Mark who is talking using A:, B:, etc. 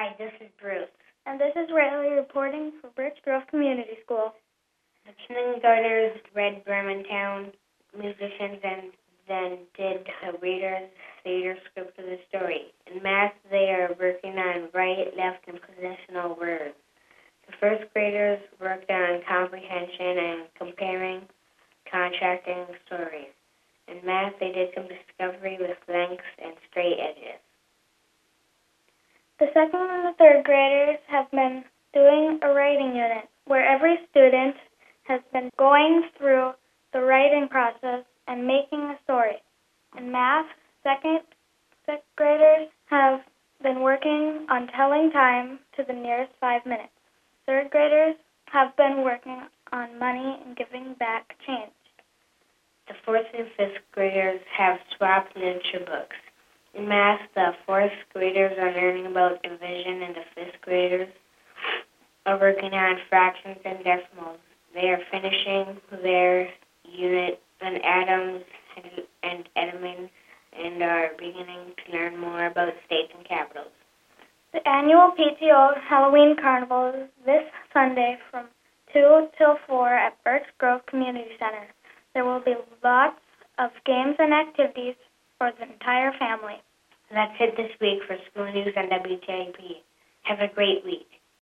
A: Hi, this is Bruce.
B: And this is Riley reporting for Birch Grove Community School.
A: The kindergartners read Birmingham musicians and then did a reader's theater script of the story. In math, they are working on right, left, and positional words. The first graders worked on comprehension and comparing, contrasting stories. In math, they did some discovery with lengths and straight edges.
B: The second and the third graders have been doing a writing unit where every student has been going through the writing process and making a story. In math, sixth graders have been working on telling time to the nearest 5 minutes. Third graders have been working on money and giving back change.
A: The fourth and fifth graders have swapped literature books. In math, the fourth graders are learning about division and the fifth graders are working on fractions and decimals. They are finishing their unit on atoms and elements and are beginning to learn more about states and capitals.
B: The annual PTO Halloween Carnival is this Sunday from 2 till 4 at Birch Grove Community Center. There will be lots of games and activities for the entire family.
A: That's it this week for School News on WTIP. Have a great week.